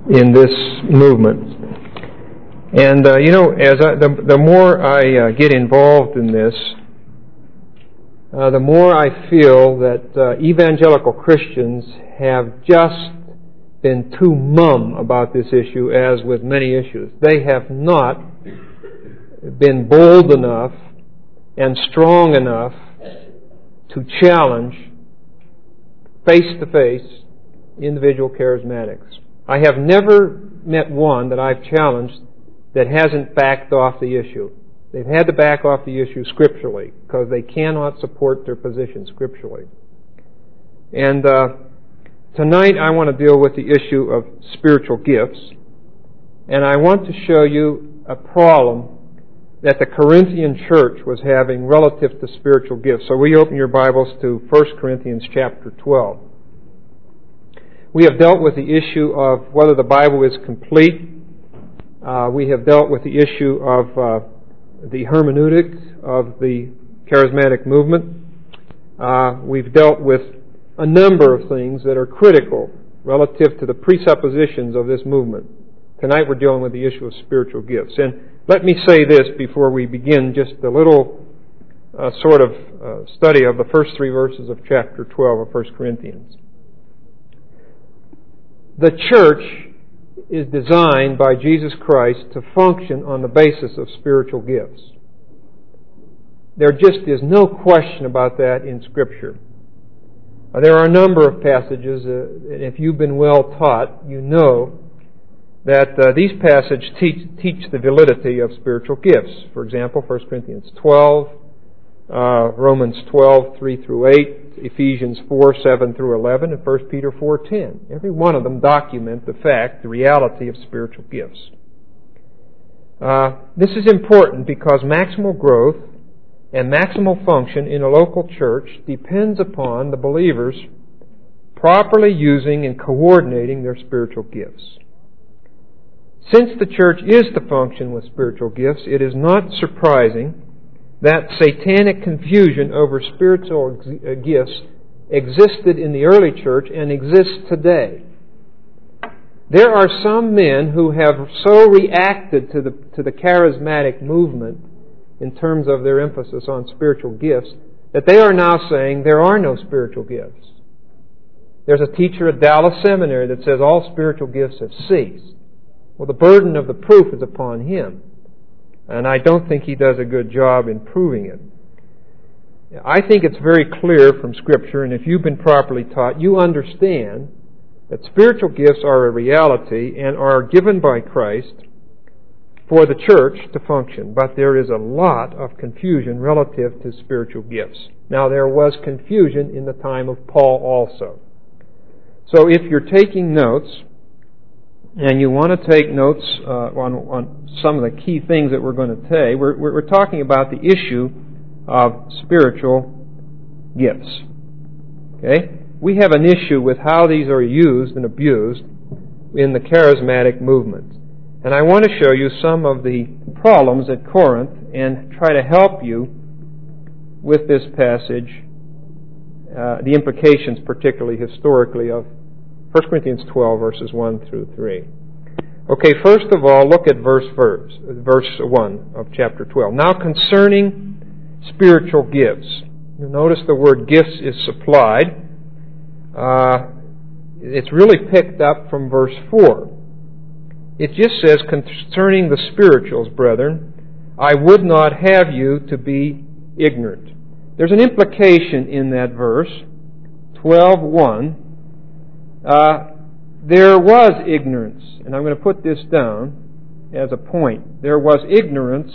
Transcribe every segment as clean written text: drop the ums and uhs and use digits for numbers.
in this movement. And, the more I get involved in this, the more I feel that evangelical Christians have just been too mum about this issue, as with many issues. They have not been bold enough and strong enough to challenge face-to-face individual charismatics. I have never met one that I've challenged that hasn't backed off the issue. They've had to back off the issue scripturally because they cannot support their position scripturally. And tonight I want to deal with the issue of spiritual gifts, and I want to show you a problem that the Corinthian church was having relative to spiritual gifts. So we open your Bibles to 1 Corinthians chapter 12. We have dealt with the issue of whether the Bible is complete. We have dealt with the issue of the hermeneutic of the charismatic movement. We've dealt with a number of things that are critical relative to the presuppositions of this movement. Tonight we're dealing with the issue of spiritual gifts. And let me say this before we begin, just a little study of the first three verses of chapter 12 of 1 Corinthians. The church is designed by Jesus Christ to function on the basis of spiritual gifts. There just is no question about that in Scripture. There are a number of passages, and if you've been well taught, you know that these passages teach the validity of spiritual gifts. For example, 1 Corinthians 12, Romans 12, 3 through 8, Ephesians 4, 7 through 11, and 1 Peter 4, 10. Every one of them document the reality of spiritual gifts. This is important because maximal growth and maximal function in a local church depends upon the believers properly using and coordinating their spiritual gifts. Since the church is to function with spiritual gifts, it is not surprising that satanic confusion over spiritual gifts existed in the early church and exists today. There are some men who have so reacted to the charismatic movement in terms of their emphasis on spiritual gifts that they are now saying there are no spiritual gifts. There's a teacher at Dallas Seminary that says all spiritual gifts have ceased. Well, the burden of the proof is upon him. And I don't think he does a good job in proving it. I think it's very clear from Scripture, and if you've been properly taught, you understand that spiritual gifts are a reality and are given by Christ for the church to function. But there is a lot of confusion relative to spiritual gifts. Now, there was confusion in the time of Paul also. So if you're taking notes, and you want to take notes on some of the key things that we're going to say, we're talking about the issue of spiritual gifts. Okay? We have an issue with how these are used and abused in the charismatic movement. And I want to show you some of the problems at Corinth and try to help you with this passage, the implications particularly historically of 1 Corinthians 12, verses 1 through 3. Okay, first of all, look at verse 1 of chapter 12. Now concerning spiritual gifts. You'll notice the word gifts is supplied. It's really picked up from verse 4. It just says, concerning the spirituals, brethren, I would not have you to be ignorant. There's an implication in that verse, 12:1. There was ignorance, and I'm going to put this down as a point. There was ignorance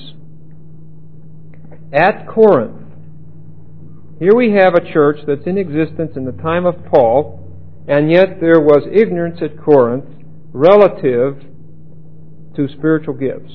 at Corinth. Here we have a church that's in existence in the time of Paul, and yet there was ignorance at Corinth relative to spiritual gifts.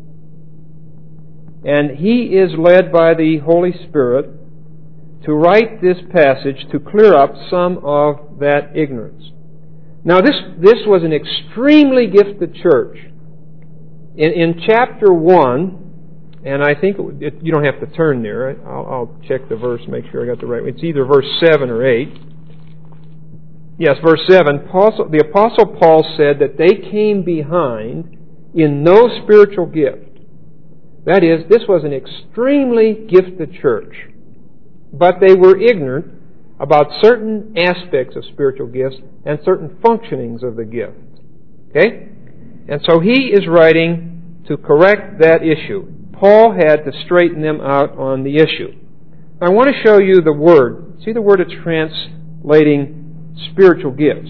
And he is led by the Holy Spirit to write this passage to clear up some of that ignorance. Now this was an extremely gifted church. In chapter 1, and I think you don't have to turn there. I'll check the verse, make sure I got the right one. It's either verse 7 or 8. Yes, verse 7, the Apostle Paul said that they came behind in no spiritual gift. That is, this was an extremely gifted church, but they were ignorant about certain aspects of spiritual gifts and certain functionings of the gift. Okay? And so he is writing to correct that issue. Paul had to straighten them out on the issue. I want to show you the word. See the word it's translating spiritual gifts.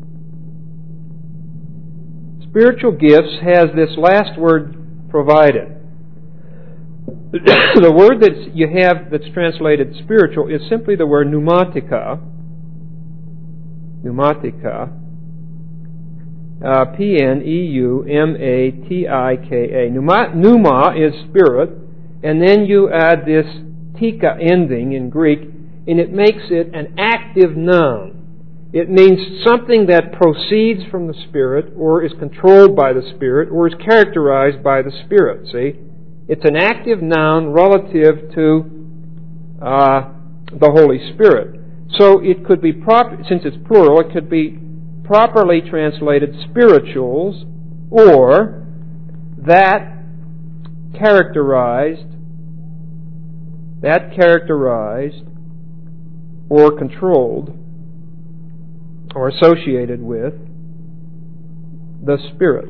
Spiritual gifts has this last word provided. The word that you have that's translated spiritual is simply the word pneumatika. Pneumatika. Pneumatika. Pneuma is spirit, and then you add this tika ending in Greek, and it makes it an active noun. It means something that proceeds from the Spirit, or is controlled by the Spirit, or is characterized by the Spirit. See? It's an active noun relative to the Holy Spirit. So it could be, since it's plural, it could be properly translated spirituals, or that characterized or controlled or associated with the Spirit,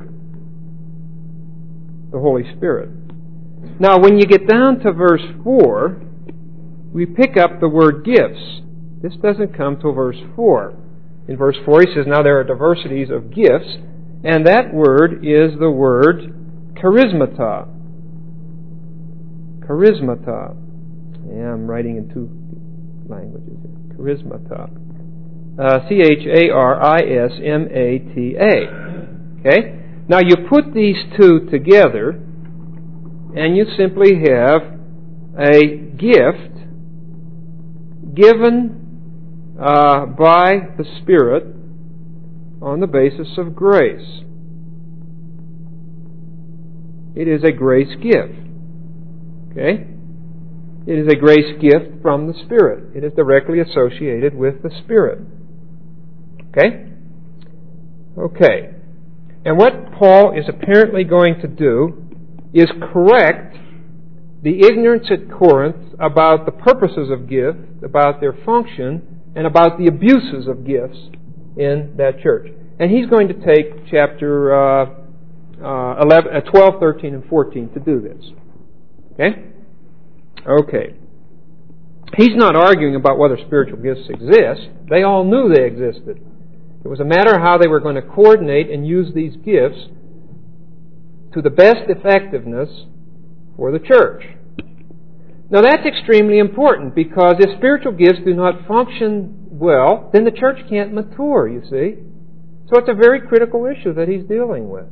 the Holy Spirit. Now, when you get down to verse 4, we pick up the word gifts. This doesn't come till verse 4. In verse 4, he says, now there are diversities of gifts, and that word is the word charismata. Charismata. Yeah, I'm writing in two languages here. Charismata. Charismata. Okay? Now you put these two together, and you simply have a gift given by the Spirit on the basis of grace. It is a grace gift. Okay? It is a grace gift from the Spirit. It is directly associated with the Spirit. Okay? Okay. And what Paul is apparently going to do is correct the ignorance at Corinth about the purposes of gifts, about their function, and about the abuses of gifts in that church. And he's going to take chapter 12, 13, and 14 to do this. Okay? Okay. He's not arguing about whether spiritual gifts exist. They all knew they existed. It was a matter of how they were going to coordinate and use these gifts to the best effectiveness for the church. Now that's extremely important, because if spiritual gifts do not function well, then the church can't mature, you see. So it's a very critical issue that he's dealing with.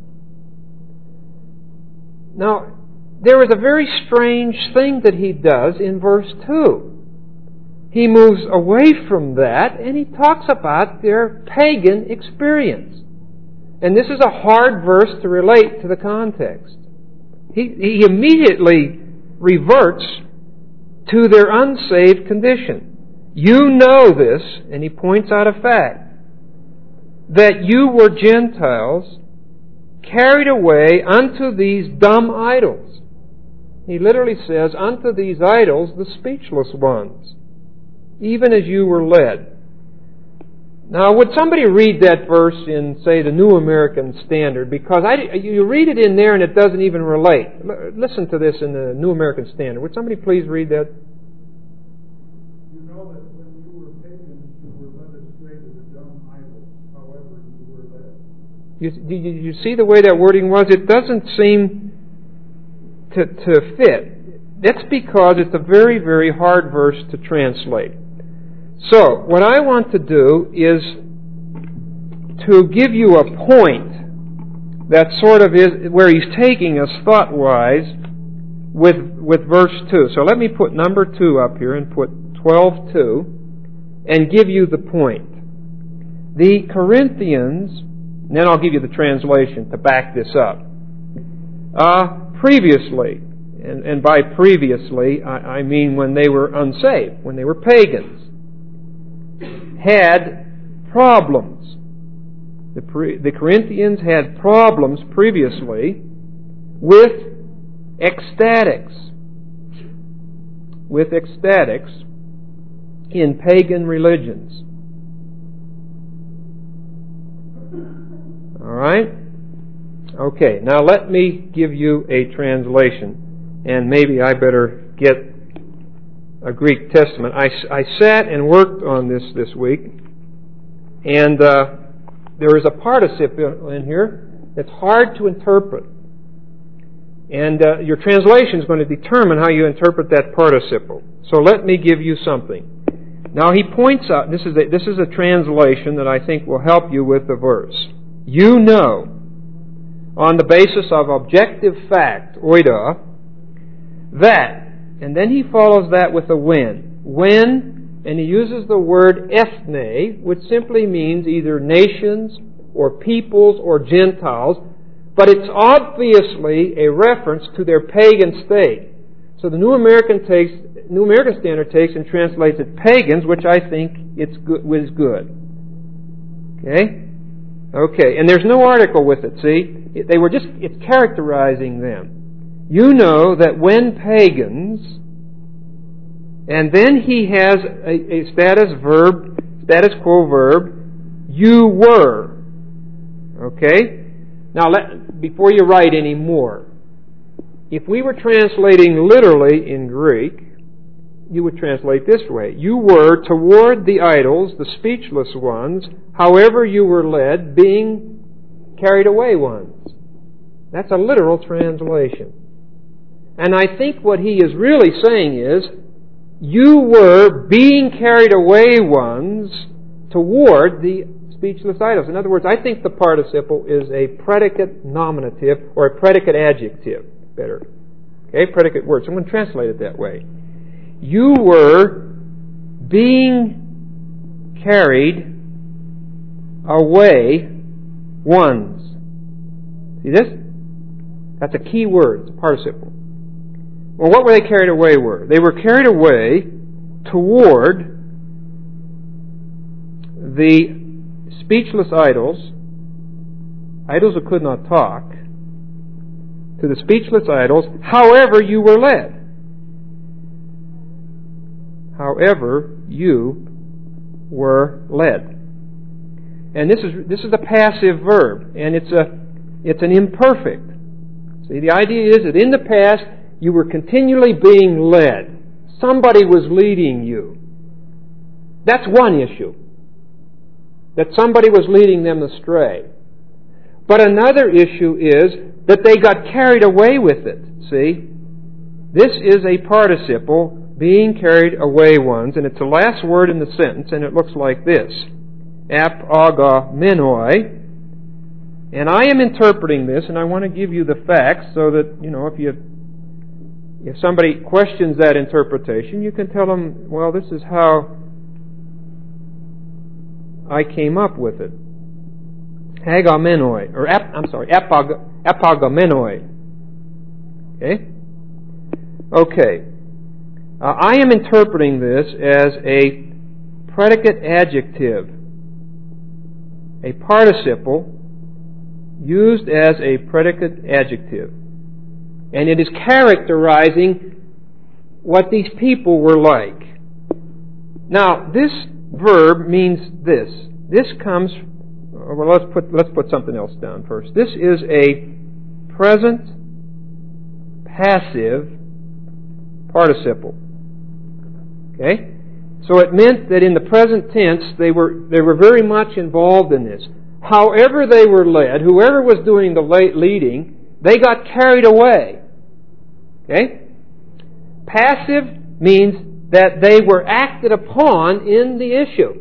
Now, there is a very strange thing that he does in verse 2. He moves away from that, and he talks about their pagan experience. And this is a hard verse to relate to the context. He immediately reverts to their unsaved condition. You know this, and he points out a fact, that you were Gentiles carried away unto these dumb idols. He literally says, unto these idols, the speechless ones, even as you were led. Now, would somebody read that verse in, say, the New American Standard? Because you read it in there and it doesn't even relate. Listen to this in the New American Standard. Would somebody please read that? You know that when you were pagans, you were led astray to the dumb idols, however you were led. You see the way that wording was? It doesn't seem to fit. That's because it's a very, very hard verse to translate. So, what I want to do is to give you a point that sort of is where he's taking us thought-wise with verse 2. So let me put number 2 up here and put 12:2 and give you the point. The Corinthians, and then I'll give you the translation to back this up. Previously, and by previously, I mean when they were unsaved, when they were pagans, had problems. The Corinthians had problems previously with ecstatics. With ecstatics in pagan religions. All right? Okay, now let me give you a translation, and maybe I better get a Greek Testament. I sat and worked on this week, and there is a participle in here that's hard to interpret. And your translation is going to determine how you interpret that participle. So let me give you something. Now he points out, this is a translation that I think will help you with the verse. You know, on the basis of objective fact, oida, that, and then he follows that with a when, and he uses the word ethne, which simply means either nations or peoples or Gentiles, but it's obviously a reference to their pagan state. So the New American Standard takes and translates it pagans, which I think is good. Okay, and there's no article with it, see? It's characterizing them. You know that when pagans, and then he has a status quo verb, you were. Okay? Now, before you write any more, if we were translating literally in Greek, you would translate this way. You were toward the idols, the speechless ones, however you were led, being carried away ones. That's a literal translation. And I think what he is really saying is, you were being carried away ones toward the speechless idols. In other words, I think the participle is a predicate nominative or a predicate adjective. Better. Okay, predicate word. So I'm going to translate it that way. You were being carried away ones. See this? That's a key word. It's a participle. Well, what were they carried away were? They were carried away toward the speechless idols who could not talk, to the speechless idols, however you were led. However you were led. And this is a passive verb, and it's an imperfect. See, the idea is that in the past you were continually being led. Somebody was leading you. That's one issue. That somebody was leading them astray. But another issue is that they got carried away with it. See? This is a participle, being carried away ones, and it's the last word in the sentence, and it looks like this. Apagamenoi. And I am interpreting this, and I want to give you the facts so that, if somebody questions that interpretation, you can tell them, well, this is how I came up with it. Apagamenoi. Okay. I am interpreting this as a predicate adjective, a participle used as a predicate adjective. And it is characterizing what these people were like. Now, this verb means this. This comes, well, let's put something else down first. This is a present passive participle. Okay? So it meant that in the present tense they were very much involved in this. However they were led, whoever was doing the leading, they got carried away. Okay? Passive means that they were acted upon in the issue.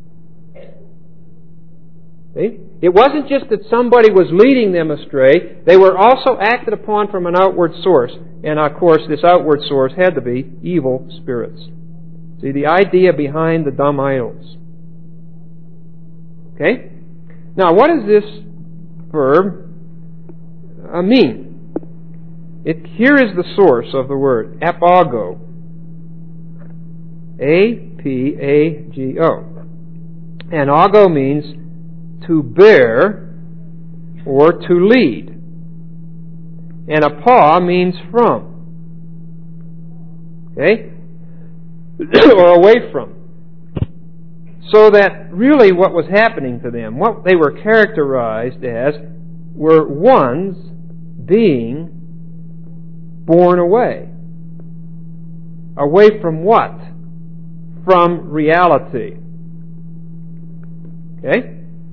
See? It wasn't just that somebody was leading them astray. They were also acted upon from an outward source. And of course, this outward source had to be evil spirits. See, the idea behind the dumb idols. Okay? Now, what does this verb mean? Here is the source of the word, apago. A-P-A-G-O. And ago means to bear or to lead. And apa means from. Okay? Or away from. So that really what was happening to them, what they were characterized as, were ones being borne away. Away from what? From reality. Okay?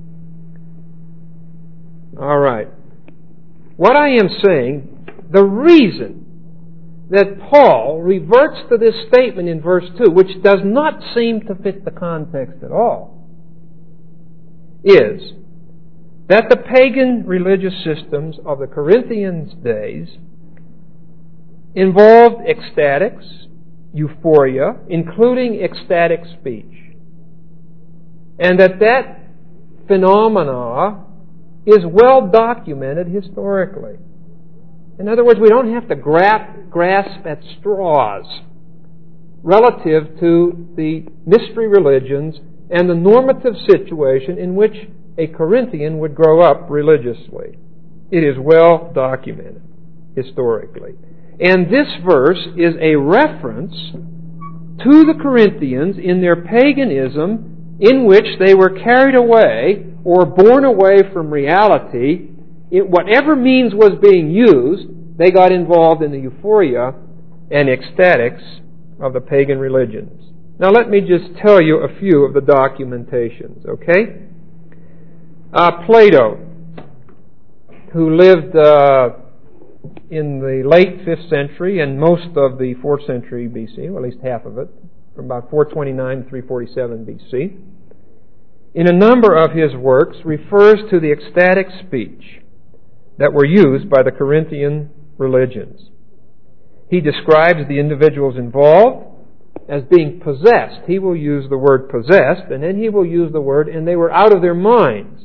All right. What I am saying, the reason that Paul reverts to this statement in verse 2, which does not seem to fit the context at all, is that the pagan religious systems of the Corinthians' days involved ecstatics, euphoria, including ecstatic speech. And that phenomena is well documented historically. In other words, we don't have to grasp at straws relative to the mystery religions and the normative situation in which a Corinthian would grow up religiously. It is well documented historically. And this verse is a reference to the Corinthians in their paganism, in which they were carried away or borne away from reality. Whatever means was being used, they got involved in the euphoria and ecstatics of the pagan religions. Now let me just tell you a few of the documentations, okay? Plato, who lived in the late 5th century and most of the 4th century BC, or at least half of it, from about 429 to 347 BC, in a number of his works refers to the ecstatic speech that were used by the Corinthian religions. He describes the individuals involved as being possessed. He will use the word possessed, and then he will use the word, and they were out of their minds.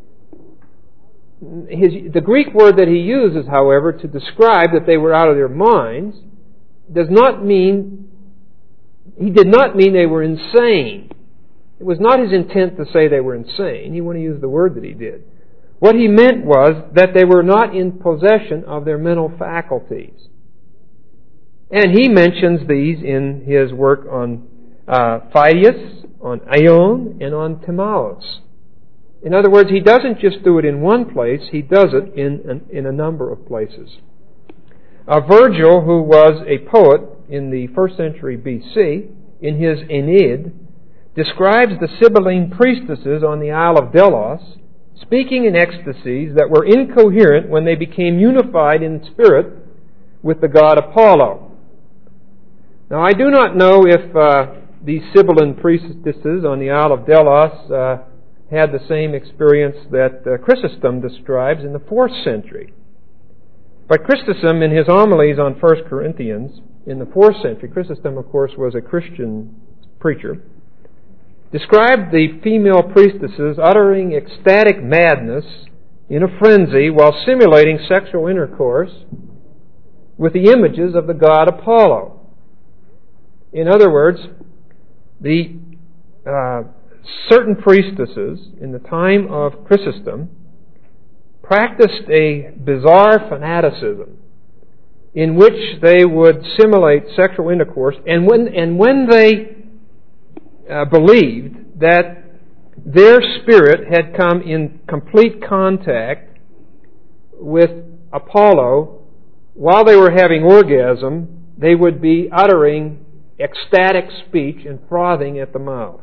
The Greek word that he uses, however, to describe that they were out of their minds, he did not mean they were insane. It was not his intent to say they were insane. He wouldn't use the word that he did. What he meant was that they were not in possession of their mental faculties. And he mentions these in his work on Phidias, on Aion, and on Timaeus. In other words, he doesn't just do it in one place, he does it in a number of places. Virgil, who was a poet in the 1st century BC, in his Aeneid, describes the Sibylline priestesses on the Isle of Delos speaking in ecstasies that were incoherent when they became unified in spirit with the god Apollo. Now, I do not know if these Sibylline priestesses on the Isle of Delos had the same experience that Chrysostom describes in the 4th century. But Chrysostom, in his homilies on 1 Corinthians in the 4th century, Chrysostom, of course, was a Christian preacher, described the female priestesses uttering ecstatic madness in a frenzy while simulating sexual intercourse with the images of the god Apollo. In other words, the certain priestesses in the time of Chrysostom practiced a bizarre fanaticism in which they would simulate sexual intercourse, and when they believed that their spirit had come in complete contact with Apollo, while they were having orgasm, they would be uttering ecstatic speech and frothing at the mouth.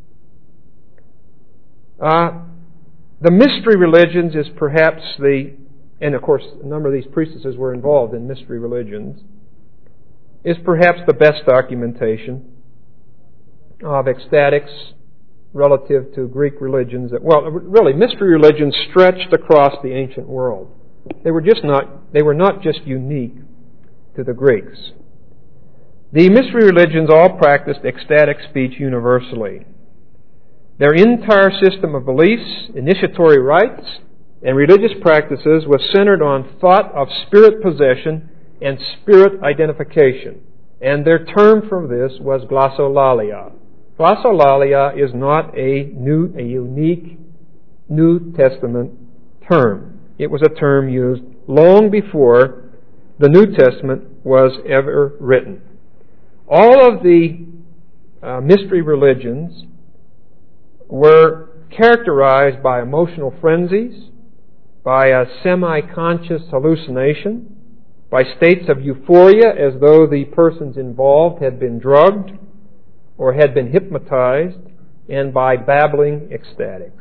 The mystery religions is perhaps and of course a number of these priestesses were involved in mystery religions, is perhaps the best documentation of ecstatics relative to Greek religions. Really, mystery religions stretched across the ancient world. They were not just unique to the Greeks. The mystery religions all practiced ecstatic speech universally. Their entire system of beliefs, initiatory rites, and religious practices was centered on thought of spirit possession and spirit identification. And their term for this was glossolalia. Glossolalia is not a unique New Testament term. It was a term used long before the New Testament was ever written. All of the mystery religions were characterized by emotional frenzies, by a semi-conscious hallucination, by states of euphoria as though the persons involved had been drugged or had been hypnotized, and by babbling ecstatics.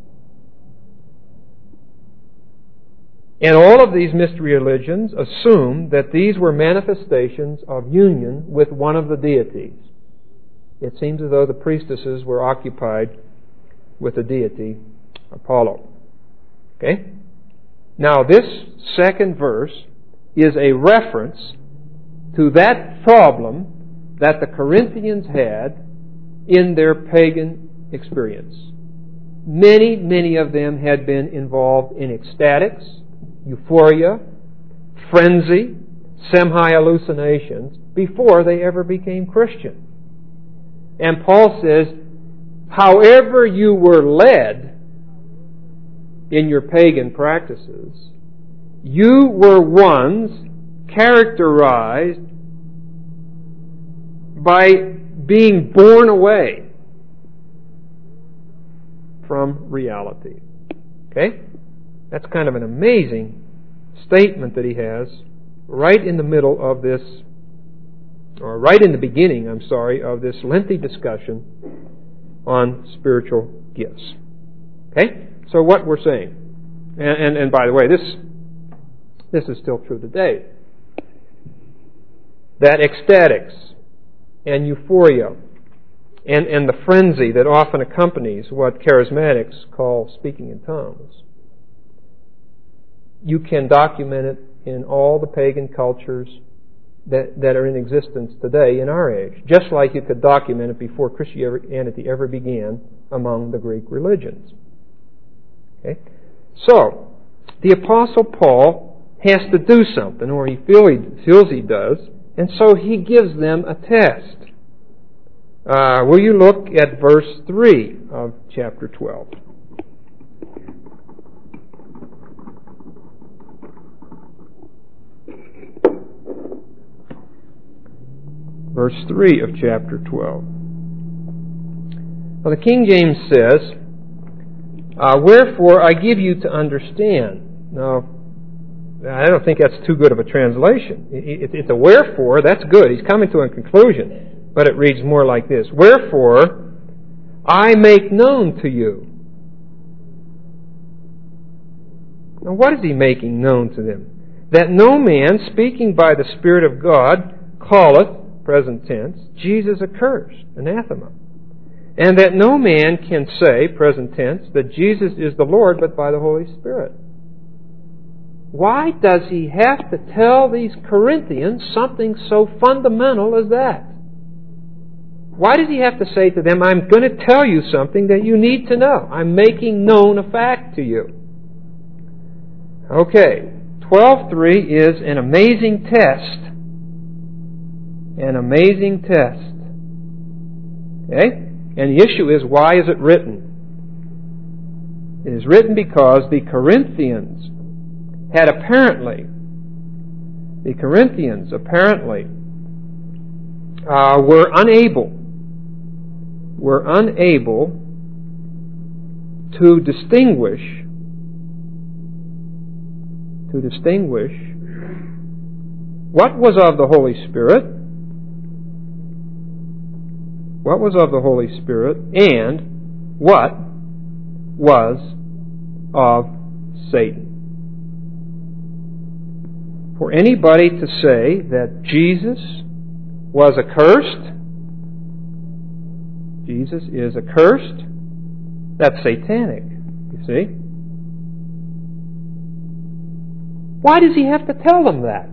And all of these mystery religions assumed that these were manifestations of union with one of the deities. It seems as though the priestesses were occupied with the deity Apollo. Okay? Now, this second verse is a reference to that problem that the Corinthians had in their pagan experience. Many of them had been involved in ecstatics, euphoria, frenzy, semi-hallucinations before they ever became Christian. And Paul says, however you were led in your pagan practices, you were ones characterized by being borne away from reality. Okay? That's kind of an amazing statement that he has right in the middle of this, or right in the beginning, of this lengthy discussion on spiritual gifts. Okay? So what we're saying, and by the way, this is still true today, that ecstatics and euphoria and the frenzy that often accompanies what charismatics call speaking in tongues, you can document it in all the pagan cultures that are in existence today in our age, just like you could document it before Christianity ever began among the Greek religions. Okay? So, the Apostle Paul has to do something, or he feels he does, and so he gives them a test. Will you look at verse 3 of chapter 12? Verse 3 of chapter 12. Well, the King James says, wherefore I give you to understand. Now, I don't think that's too good of a translation. It's a wherefore, that's good. He's coming to a conclusion. But it reads more like this. Wherefore I make known to you. Now, what is he making known to them? That no man, speaking by the Spirit of God, calleth, present tense, Jesus accursed, anathema. And that no man can say, present tense, that Jesus is the Lord but by the Holy Spirit. Why does he have to tell these Corinthians something so fundamental as that? Why does he have to say to them, I'm going to tell you something that you need to know. I'm making known a fact to you. Okay, 12:3 is an amazing test. An amazing test. Okay? And the issue is, why is it written? It is written because the Corinthians apparently were unable to distinguish what was of the Holy Spirit, and what was of Satan. For anybody to say that Jesus was accursed, Jesus is accursed, that's satanic, you see. Why does he have to tell them that?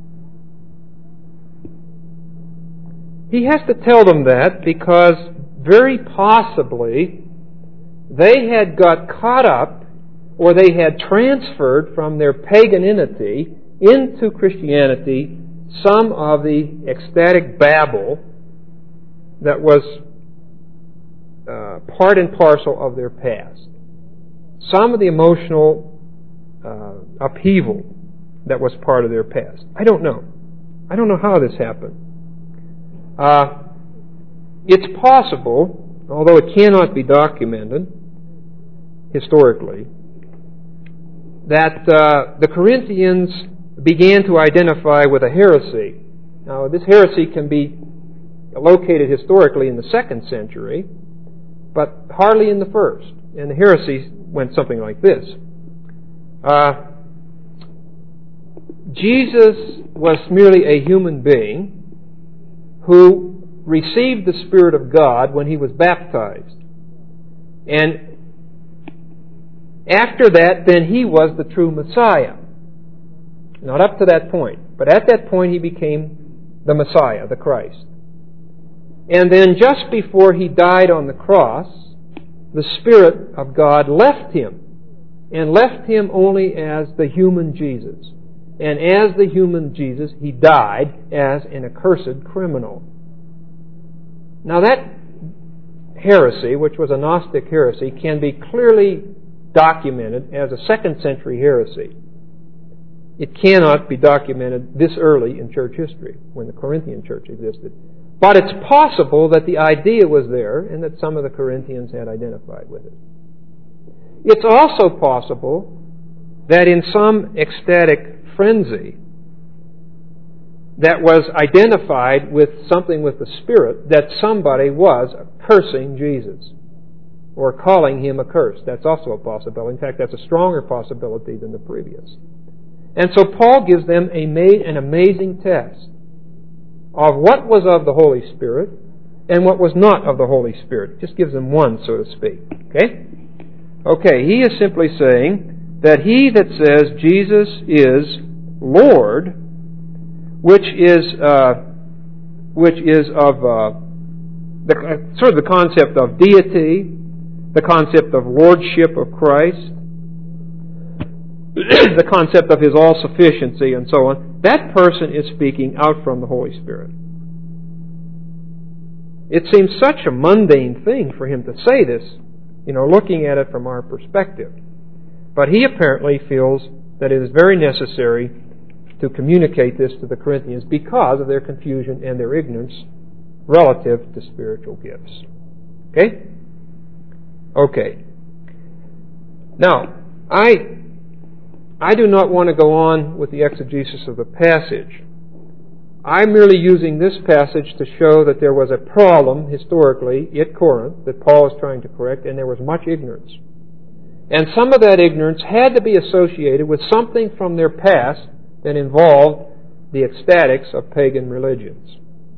He has to tell them that because very possibly they had got caught up, or they had transferred from their paganity into Christianity some of the ecstatic babble that was part and parcel of their past. Some of the emotional upheaval that was part of their past. I don't know. I don't know how this happened. It's possible, although it cannot be documented historically, that the Corinthians began to identify with a heresy. Now, this heresy can be located historically in the 2nd century, but hardly in the 1st. And the heresy went something like this. Jesus was merely a human being who received the Spirit of God when he was baptized. And after that, then he was the true Messiah. Not up to that point, but at that point he became the Messiah, the Christ. And then just before he died on the cross, the Spirit of God left him, and left him only as the human Jesus. And as the human Jesus, he died as an accursed criminal. Now that heresy, which was a Gnostic heresy, can be clearly documented as a 2nd century heresy. It cannot be documented this early in church history, when the Corinthian church existed. But it's possible that the idea was there and that some of the Corinthians had identified with it. It's also possible that in some ecstatic frenzy that was identified with something with the Spirit, that somebody was cursing Jesus or calling him a curse. That's also a possibility. In fact, that's a stronger possibility than the previous. And so Paul gives them an amazing test of what was of the Holy Spirit and what was not of the Holy Spirit. Just gives them one, so to speak. Okay, he is simply saying that he that says Jesus is Lord, which is of sort of the concept of deity, the concept of lordship of Christ, the concept of his all-sufficiency, and so on, that person is speaking out from the Holy Spirit. It seems such a mundane thing for him to say this, looking at it from our perspective. But he apparently feels that it is very necessary to communicate this to the Corinthians because of their confusion and their ignorance relative to spiritual gifts. Okay. Now, I do not want to go on with the exegesis of the passage. I'm merely using this passage to show that there was a problem historically at Corinth that Paul is trying to correct, and there was much ignorance. And some of that ignorance had to be associated with something from their past that involved the ecstatics of pagan religions.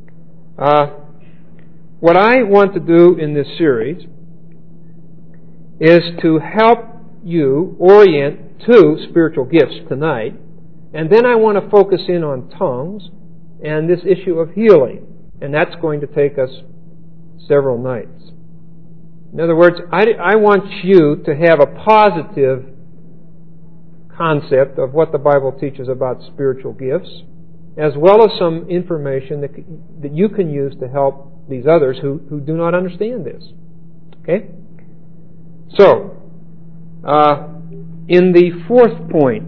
What I want to do in this series is to help you orient to spiritual gifts tonight, and then I want to focus in on tongues and this issue of healing, and that's going to take us several nights. In other words, I want you to have a positive concept of what the Bible teaches about spiritual gifts, as well as some information that you can use to help these others who do not understand this. Okay? So, in the 4th point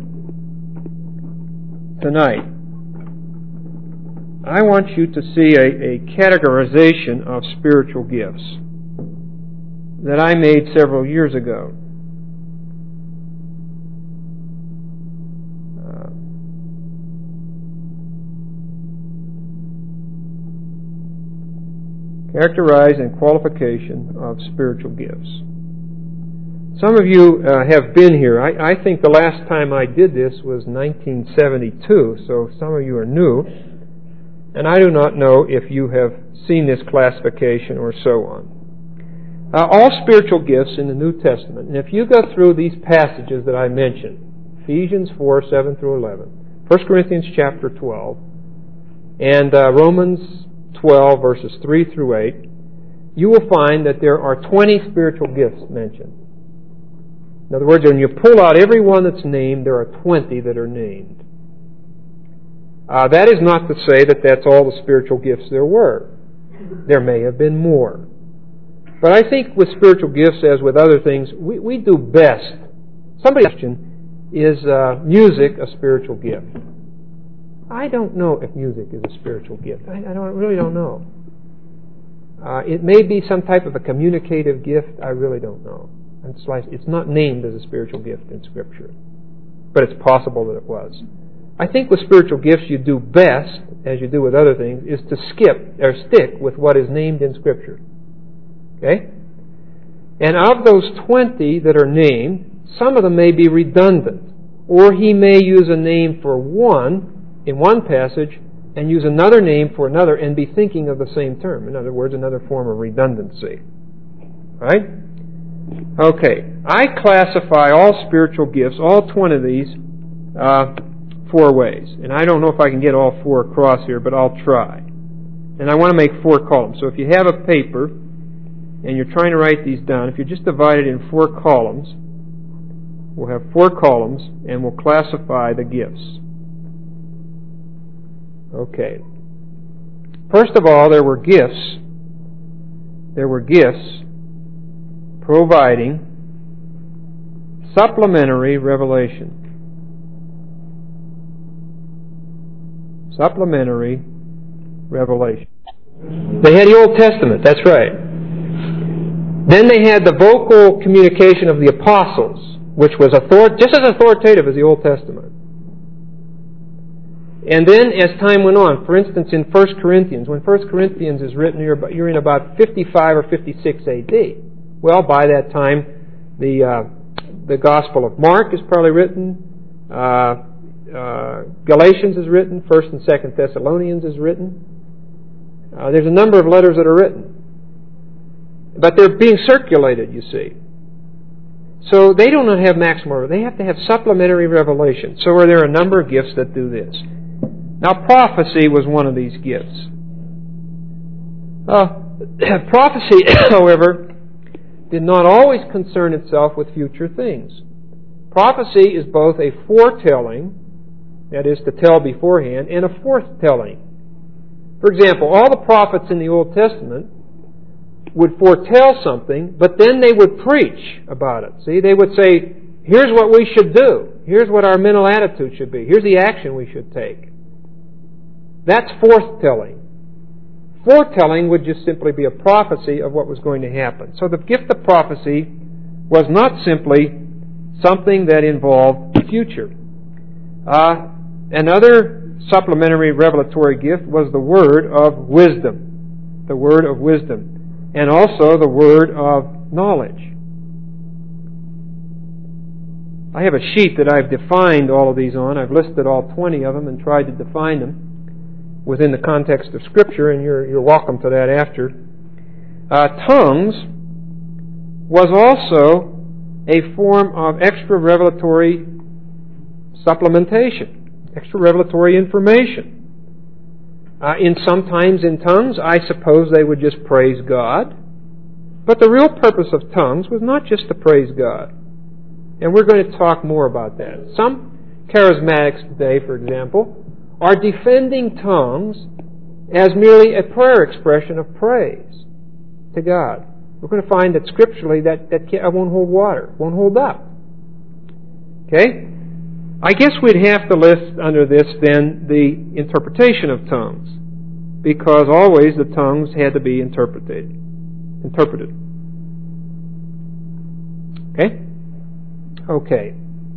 tonight, I want you to see a categorization of spiritual gifts that I made several years ago. Characterize and qualification of spiritual gifts. Some of you have been here. I think the last time I did this was 1972, so some of you are new. And I do not know if you have seen this classification or so on. All spiritual gifts in the New Testament, and if you go through these passages that I mentioned, Ephesians 4, 7 through 11, 1 Corinthians chapter 12, and Romans 12, verses 3 through 8, you will find that there are 20 spiritual gifts mentioned. In other words, when you pull out every one that's named, there are 20 that are named. That is not to say that that's all the spiritual gifts there were. There may have been more. But I think with spiritual gifts, as with other things, we do best. Somebody's question, is music a spiritual gift? I don't know if music is a spiritual gift. I really don't know. It may be some type of a communicative gift. I really don't know. It's not named as a spiritual gift in Scripture, but it's possible that it was. I think with spiritual gifts you do best, as you do with other things, is to stick with what is named in Scripture. Okay? And of those 20 that are named, some of them may be redundant, or he may use a name for one in one passage and use another name for another and be thinking of the same term. In other words, another form of redundancy. Right? Okay. I classify all spiritual gifts, all 20 of these, 4 ways. And I don't know if I can get all 4 across here, but I'll try. And I want to make 4 columns. So if you have a paper and you're trying to write these down, if you just divide it in 4 columns, we'll have 4 columns and we'll classify the gifts. Okay. First of all, there were gifts. There were gifts providing supplementary revelation. Supplementary revelation. They had the Old Testament, that's right. Then they had the vocal communication of the apostles, which was just as authoritative as the Old Testament. And then as time went on, for instance in 1 Corinthians, when 1 Corinthians is written, you're in about 55 or 56 AD. Well, by that time, the Gospel of Mark is probably written, Galatians is written, 1st and 2nd Thessalonians is written. There's a number of letters that are written. But they're being circulated, you see. So they do not have maximal, they have to have supplementary revelation. So are there a number of gifts that do this. Now prophecy was one of these gifts. Prophecy, however, did not always concern itself with future things. Prophecy is both a foretelling, that is to tell beforehand, and a forthtelling. For example, all the prophets in the Old Testament would foretell something, but then they would preach about it. See, they would say, here's what we should do. Here's what our mental attitude should be. Here's the action we should take. That's forthtelling. Foretelling would just simply be a prophecy of what was going to happen. So the gift of prophecy was not simply something that involved the future. Another supplementary revelatory gift was the word of wisdom. The word of wisdom. And also the word of knowledge. I have a sheet that I've defined all of these on. I've listed all 20 of them and tried to define them within the context of Scripture, and you're welcome to that after. Tongues was also a form of extra revelatory supplementation, extra revelatory information. Sometimes in tongues, I suppose they would just praise God. But the real purpose of tongues was not just to praise God. And we're going to talk more about that. Some charismatics today, for example, are defending tongues as merely a prayer expression of praise to God. We're going to find that scripturally that won't hold water, won't hold up. Okay? I guess we'd have to list under this then the interpretation of tongues, because always the tongues had to be interpreted. Okay? Okay.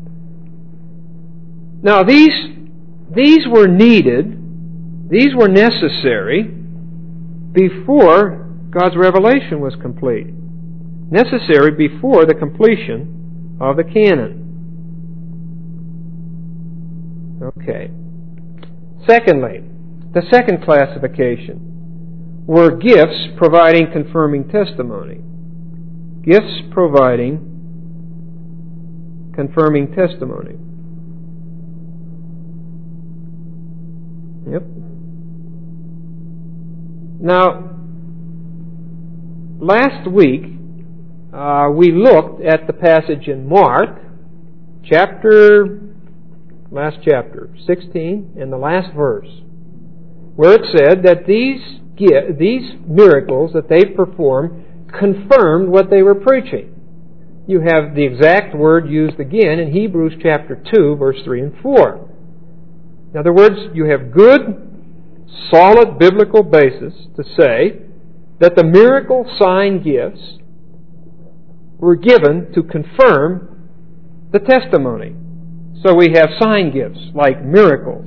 Now these were needed, these were necessary before God's revelation was complete. Necessary before the completion of the canon. Okay. Secondly, the second classification were gifts providing confirming testimony. Gifts providing confirming testimony. Yep. Now, last week we looked at the passage in Mark, last chapter, 16, and the last verse, where it said that these miracles that they performed confirmed what they were preaching. You have the exact word used again in Hebrews chapter 2, verse 3 and 4. In other words, you have good, solid biblical basis to say that the miracle sign gifts were given to confirm the testimony. So we have sign gifts like miracles.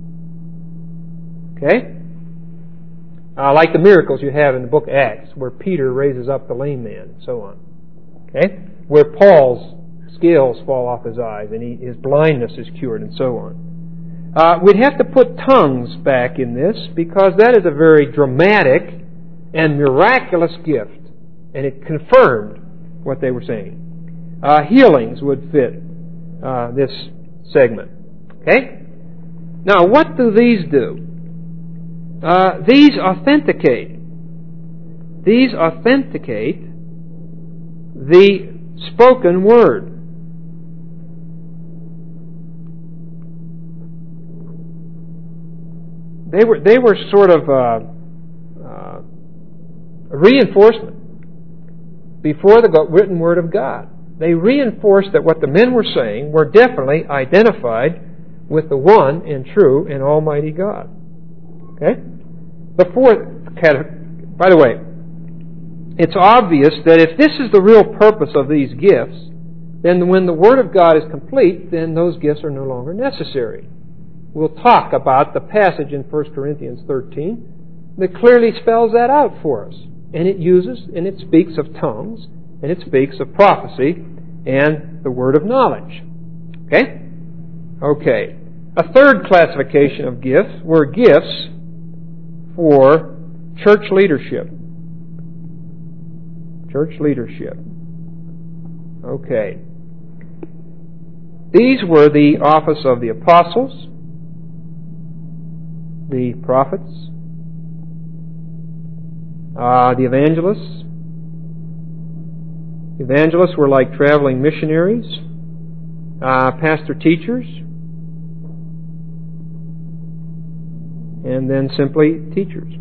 Okay? Like the miracles you have in the book of Acts, where Peter raises up the lame man and so on. Okay? Where Paul's scales fall off his eyes and his blindness is cured and so on. We'd have to put tongues back in this because that is a very dramatic and miraculous gift, and it confirmed what they were saying. Healings would fit this segment. Okay? Now, what do these do? These authenticate. These authenticate the spoken word. They were sort of a reinforcement before the written word of God. They reinforced that what the men were saying were definitely identified with the one and true and almighty God. Okay? The fourth category, by the way, it's obvious that if this is the real purpose of these gifts, then when the Word of God is complete, then those gifts are no longer necessary. We'll talk about the passage in 1 Corinthians 13 that clearly spells that out for us. And it uses, and it speaks of tongues, and it speaks of prophecy and the word of knowledge. Okay? Okay. A third classification of gifts were gifts for church leadership. Church leadership. Okay. These were the office of the apostles, the prophets, the evangelists. Evangelists were like traveling missionaries, pastor-teachers, and then simply teachers.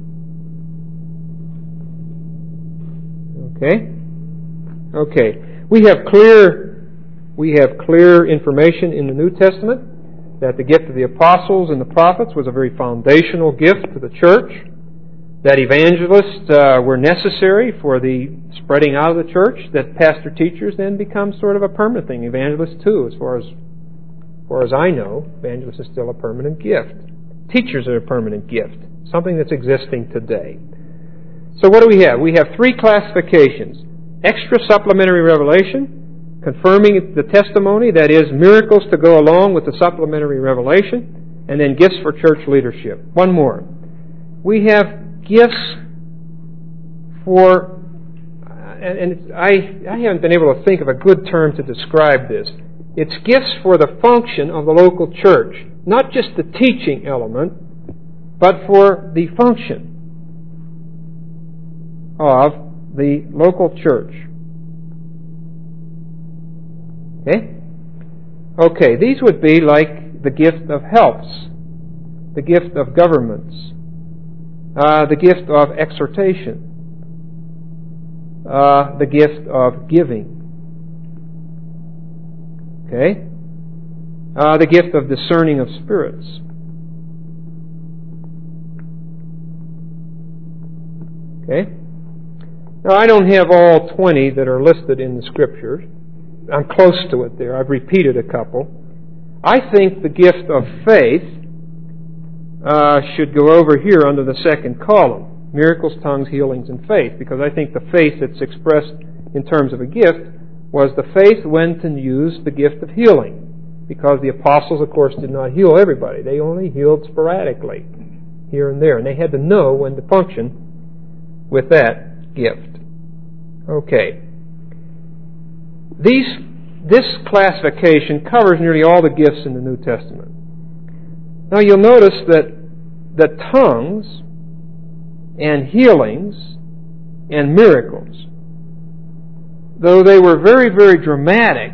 Okay? Okay. We have clear information in the New Testament that the gift of the apostles and the prophets was a very foundational gift to the church, that evangelists were necessary for the spreading out of the church, that pastor-teachers then become sort of a permanent thing. Evangelists too, as far as I know, evangelists is still a permanent gift. Teachers are a permanent gift, something that's existing today. So what do we have? We have three classifications. Extra supplementary revelation, confirming the testimony, that is, miracles to go along with the supplementary revelation, and then gifts for church leadership. One more. We have gifts for, and I haven't been able to think of a good term to describe this. It's gifts for the function of the local church. Not just the teaching element, but for the function of the local church. Okay? Okay, these would be like the gift of helps, the gift of governments, the gift of exhortation, the gift of giving. Okay? The gift of discerning of spirits. Okay? Now, I don't have all 20 that are listed in the Scriptures. I'm close to it there. I've repeated a couple. I think the gift of faith should go over here under the second column. Miracles, tongues, healings, and faith. Because I think the faith that's expressed in terms of a gift was the faith went and used the gift of healing. Because the apostles, of course, did not heal everybody. They only healed sporadically, here and there. And they had to know when to function with that gift. Okay. This classification covers nearly all the gifts in the New Testament. Now you'll notice that tongues and healings and miracles, though they were very, very dramatic,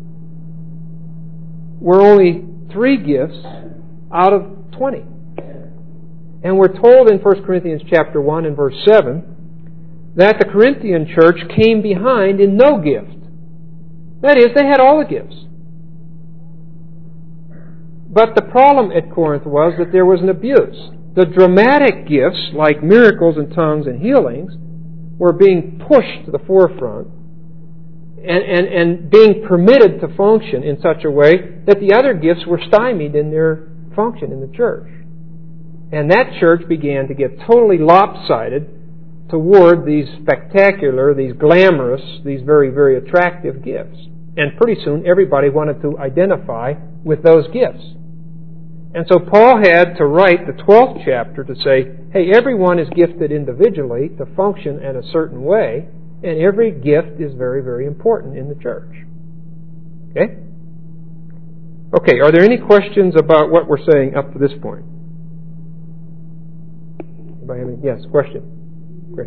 were only 3 gifts out of 20. And we're told in 1 Corinthians chapter 1 and verse 7 that the Corinthian church came behind in no gift. That is, they had all the gifts. But the problem at Corinth was that there was an abuse. The dramatic gifts, like miracles and tongues and healings, were being pushed to the forefront and being permitted to function in such a way that the other gifts were stymied in their function in the church. And that church began to get totally lopsided toward these spectacular, these glamorous, these very, very attractive gifts. And pretty soon everybody wanted to identify with those gifts. And so Paul had to write the 12th chapter to say, hey, everyone is gifted individually to function in a certain way, and every gift is very, very important in the church. Okay? Okay, are there any questions about what we're saying up to this point? Anybody have any? Yes, question. Great.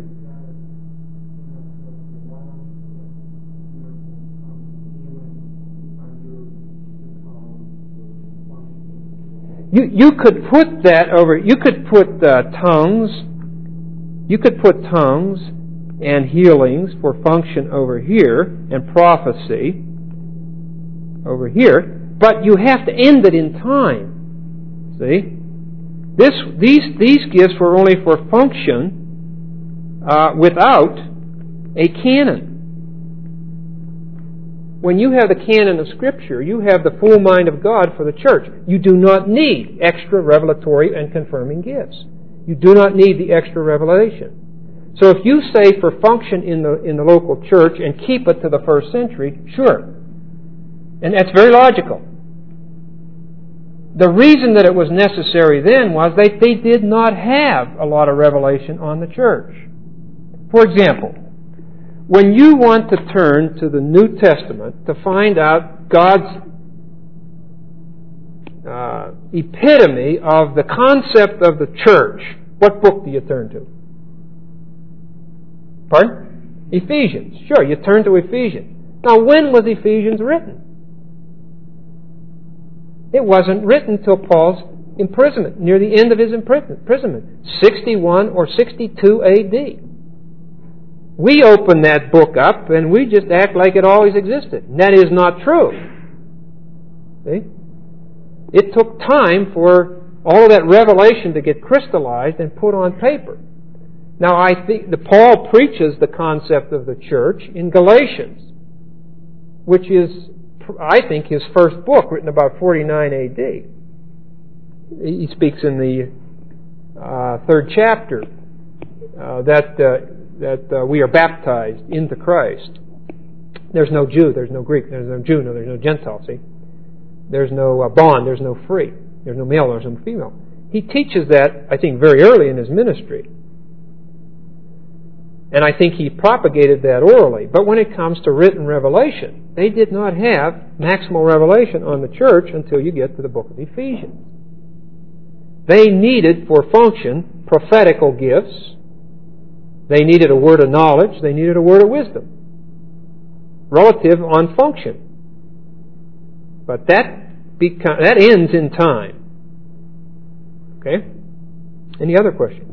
You could put that over. You could put tongues. You could put tongues and healings for function over here, and prophecy over here. But you have to end it in time. See, these gifts were only for function without a canon. When you have the canon of Scripture, you have the full mind of God for the church. You do not need extra revelatory and confirming gifts. You do not need the extra revelation. So if you say for function in the local church and keep it to the first century, sure. And that's very logical. The reason that it was necessary then was that they did not have a lot of revelation on the church. For example, when you want to turn to the New Testament to find out God's epitome of the concept of the church, what book do you turn to? Pardon? Ephesians. Sure, you turn to Ephesians. Now, when was Ephesians written? It wasn't written till Paul's imprisonment, near the end of his imprisonment, 61 or 62 A.D. We open that book up and we just act like it always existed. And that is not true. See? It took time for all of that revelation to get crystallized and put on paper. Now, I think that Paul preaches the concept of the church in Galatians, which is, I think, his first book, written about 49 A.D. He speaks in the 3rd chapter that we are baptized into Christ. There's no Jew, there's no Greek, there's no Jew, there's no Gentile, see? There's no bond, there's no free, there's no male, there's no female. He teaches that, I think, very early in his ministry. And I think he propagated that orally. But when it comes to written revelation, they did not have maximal revelation on the church until you get to the book of Ephesians. They needed, for function, prophetical gifts. They needed a word of knowledge. They needed a word of wisdom. Relative on function. But that ends in time. Okay? Any other questions?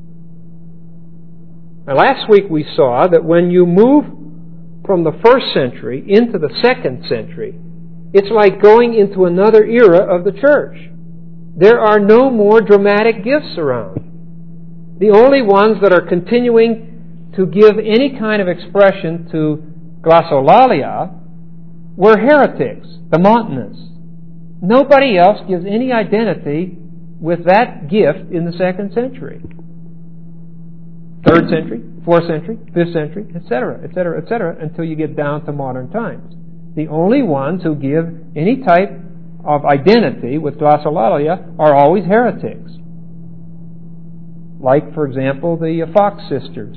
Now, last week we saw that when you move from the 1st century into the 2nd century, it's like going into another era of the church. There are no more dramatic gifts around. The only ones that are continuing to give any kind of expression to glossolalia were heretics, the Montanists. Nobody else gives any identity with that gift in the 2nd century. 3rd century, 4th century, 5th century, etc., etc., etc., until you get down to modern times. The only ones who give any type of identity with glossolalia are always heretics. Like, for example, the Fox sisters.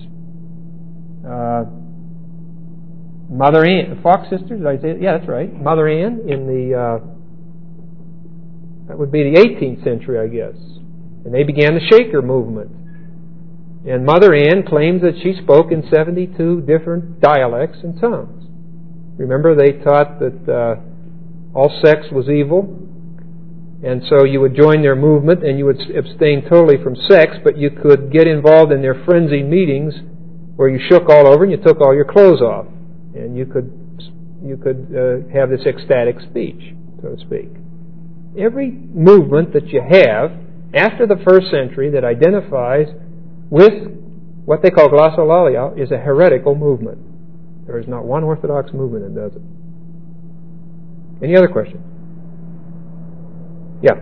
Mother Ann, Fox sisters, did I say it? Yeah, that's right. Mother Ann in the, that would be the 18th century, I guess. And they began the Shaker movement. And Mother Ann claims that she spoke in 72 different dialects and tongues. Remember, they taught that all sex was evil, and so you would join their movement and you would abstain totally from sex, but you could get involved in their frenzied meetings where you shook all over and you took all your clothes off, and you could have this ecstatic speech, so to speak. Every movement that you have after the first century that identifies with what they call glossolalia is a heretical movement. There is not one Orthodox movement that does it. Any other question? Yeah.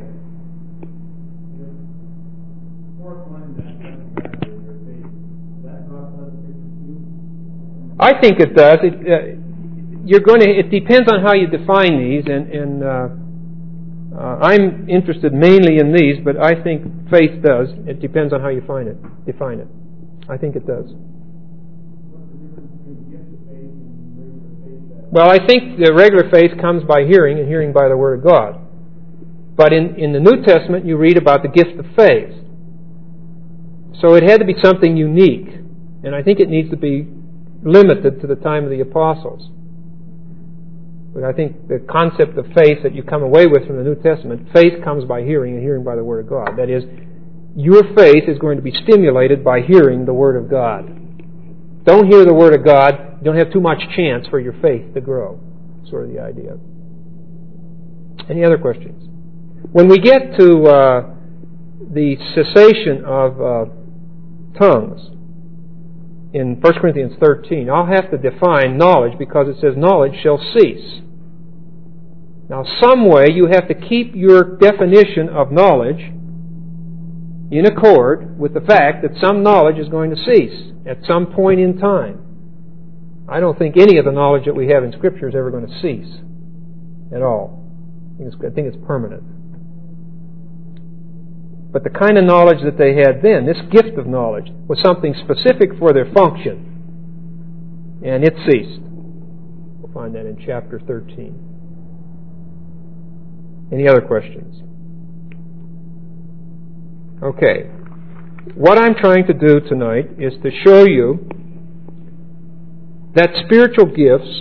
I think it does. It depends on how you define these, and I'm interested mainly in these, but I think faith does. It depends on how you define it. I think it does. Well, I think the regular faith comes by hearing, and hearing by the Word of God. But in the New Testament, you read about the gift of faith. So it had to be something unique, and I think it needs to be limited to the time of the apostles. But I think the concept of faith that you come away with from the New Testament, faith comes by hearing, and hearing by the Word of God. That is, your faith is going to be stimulated by hearing the Word of God. Don't hear the Word of God, you don't have too much chance for your faith to grow. Sort of the idea. Any other questions? When we get to the cessation of tongues in 1 Corinthians 13, I'll have to define knowledge, because it says knowledge shall cease. Now, some way you have to keep your definition of knowledge in accord with the fact that some knowledge is going to cease at some point in time. I don't think any of the knowledge that we have in Scripture is ever going to cease at all. I think it's permanent. But the kind of knowledge that they had then, this gift of knowledge, was something specific for their function. And it ceased. We'll find that in chapter 13. Any other questions? Okay. What I'm trying to do tonight is to show you that spiritual gifts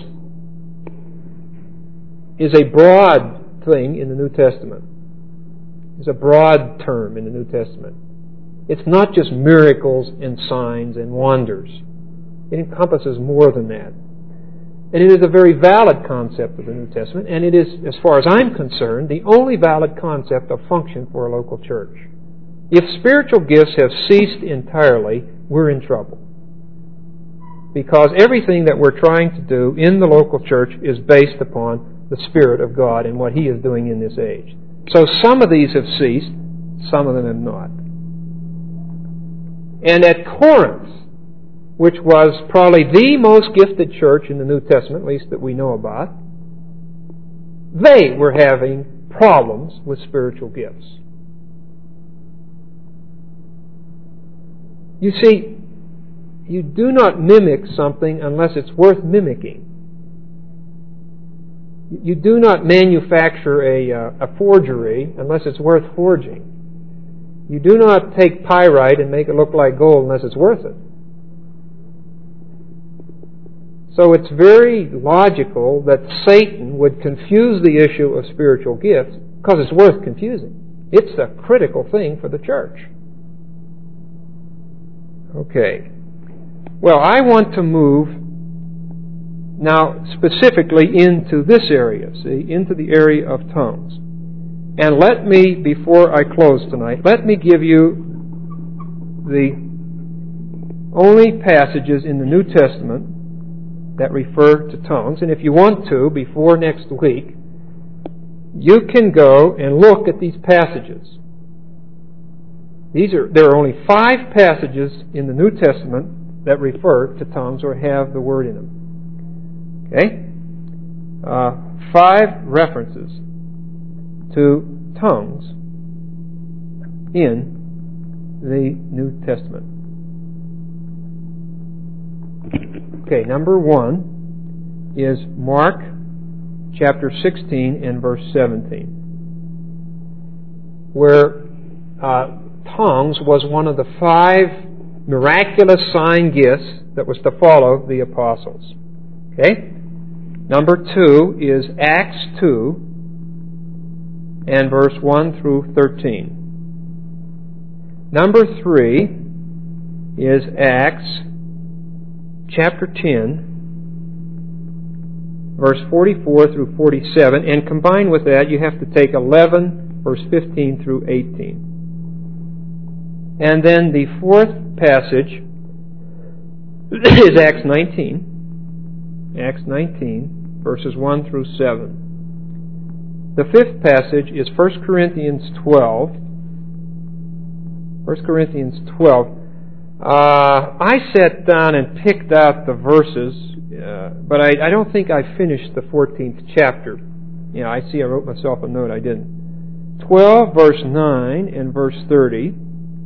is a broad thing in the New Testament. It's a broad term in the New Testament. It's not just miracles and signs and wonders. It encompasses more than that. And it is a very valid concept of the New Testament, and it is, as far as I'm concerned, the only valid concept of function for a local church. If spiritual gifts have ceased entirely, we're in trouble. Because everything that we're trying to do in the local church is based upon the Spirit of God and what He is doing in this age. So some of these have ceased, some of them have not. And at Corinth, which was probably the most gifted church in the New Testament, at least that we know about, they were having problems with spiritual gifts. You see, you do not mimic something unless it's worth mimicking. You do not manufacture a forgery unless it's worth forging. You do not take pyrite and make it look like gold unless it's worth it. So it's very logical that Satan would confuse the issue of spiritual gifts because it's worth confusing. It's a critical thing for the church. Okay. Well, I want to move now specifically into this area, into the area of tongues. And let me, before I close tonight, let me give you the only passages in the New Testament that refer to tongues. And if you want to, before next week, you can go and look at these passages. There are only 5 passages in the New Testament that refer to tongues or have the word in them. Okay? 5 references to tongues in the New Testament. Okay, number 1 is Mark chapter 16 and verse 17, where tongues was one of the 5 miraculous sign gifts that was to follow the apostles. Okay? Number 2 is Acts 2 and verse 1 through 13. Number 3 is Acts chapter 10, verse 44 through 47, and combined with that, you have to take 11, verse 15 through 18. And then the fourth passage is Acts 19. Acts 19, verses 1 through 7. The fifth passage is 1 Corinthians 12. 1 Corinthians 12. I sat down and picked out the verses, but I don't think I finished the 14th chapter. I see I wrote myself a note. I didn't. 12, verse 9 and verse 30.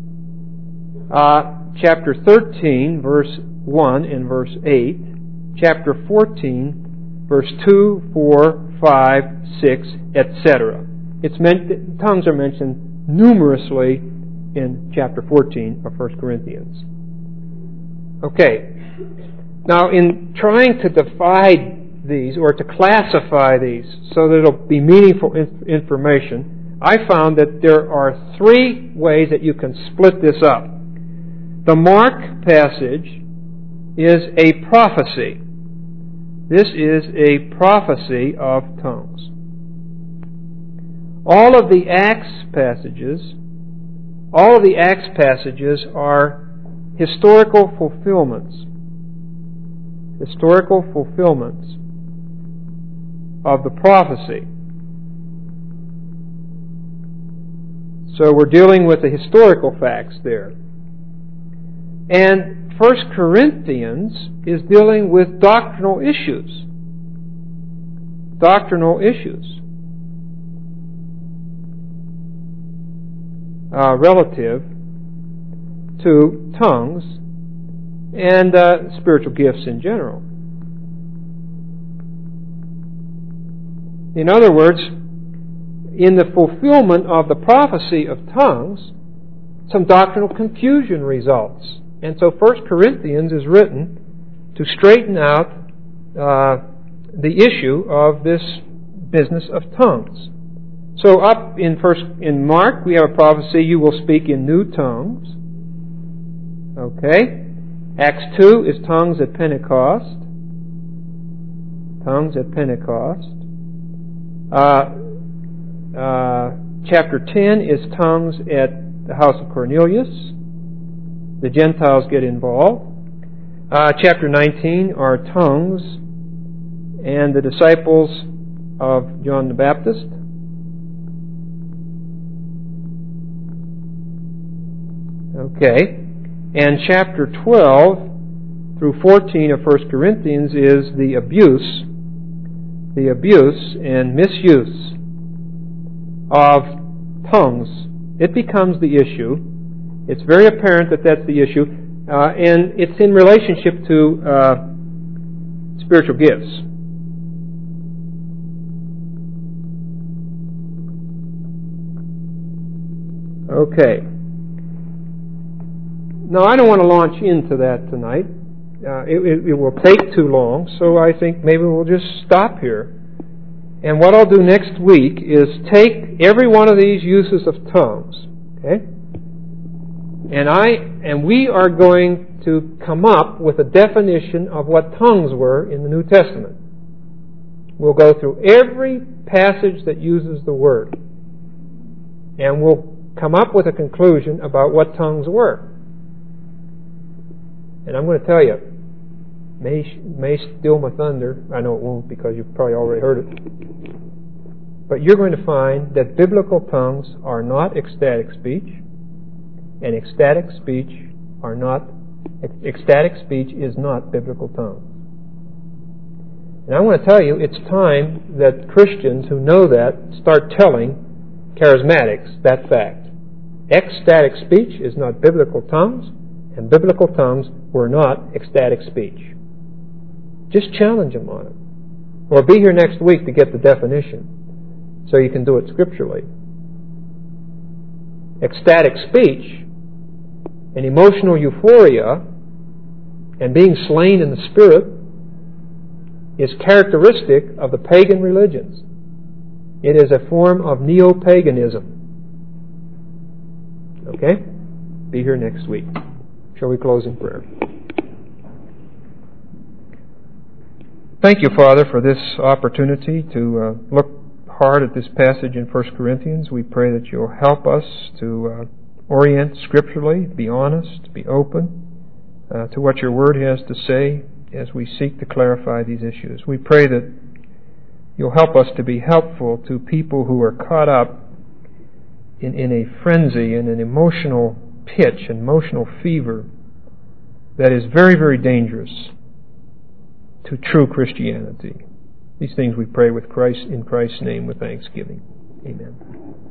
Chapter 13, verse 1 and verse 8. Chapter 14, verse 2, 4, 5, 6, etc. Tongues are mentioned numerously in chapter 14 of 1 Corinthians. Okay. Now, in trying to divide these, or to classify these, so that it'll be meaningful information, I found that there are three ways that you can split this up. The Mark passage is a prophecy. This is a prophecy of tongues. All of the Acts passages are historical fulfillments. Historical fulfillments of the prophecy. So we're dealing with the historical facts there. And 1 Corinthians is dealing with doctrinal issues. Doctrinal issues. Relative to tongues and spiritual gifts in general. In other words, in the fulfillment of the prophecy of tongues, some doctrinal confusion results. And so 1 Corinthians is written to straighten out the issue of this business of tongues. So up in Mark, we have a prophecy, you will speak in new tongues. Okay. Acts 2 is tongues at Pentecost. Tongues at Pentecost. Chapter 10 is tongues at the house of Cornelius. The Gentiles get involved. Chapter 19 are tongues and the disciples of John the Baptist. Okay. And chapter 12 through 14 of 1 Corinthians is the abuse and misuse of tongues. It becomes the issue. It's very apparent that that's the issue, and it's in relationship to spiritual gifts. Okay. Now, I don't want to launch into that tonight. It will take too long, so I think maybe we'll just stop here. And what I'll do next week is take every one of these uses of tongues, okay? And we are going to come up with a definition of what tongues were in the New Testament. We'll go through every passage that uses the word, and we'll come up with a conclusion about what tongues were. And I'm going to tell you, may steal my thunder. I know it won't, because you've probably already heard it. But you're going to find that biblical tongues are not ecstatic speech, and ecstatic speech is not biblical tongues. And I want to tell you, it's time that Christians who know that start telling charismatics that fact. Ecstatic speech is not biblical tongues, and biblical tongues were not ecstatic speech. Just challenge them on it. Or be here next week to get the definition, so you can do it scripturally. Ecstatic speech and emotional euphoria and being slain in the Spirit is characteristic of the pagan religions. It is a form of neo-paganism. Okay? Be here next week. Shall we close in prayer? Thank you, Father, for this opportunity to look hard at this passage in 1 Corinthians. We pray that you'll help us to orient scripturally, be honest, be open to what your Word has to say as we seek to clarify these issues. We pray that you'll help us to be helpful to people who are caught up in a frenzy, in an emotional pitch, an emotional fever that is very, very dangerous to true Christianity. These things we pray with Christ, in Christ's name, with thanksgiving. Amen.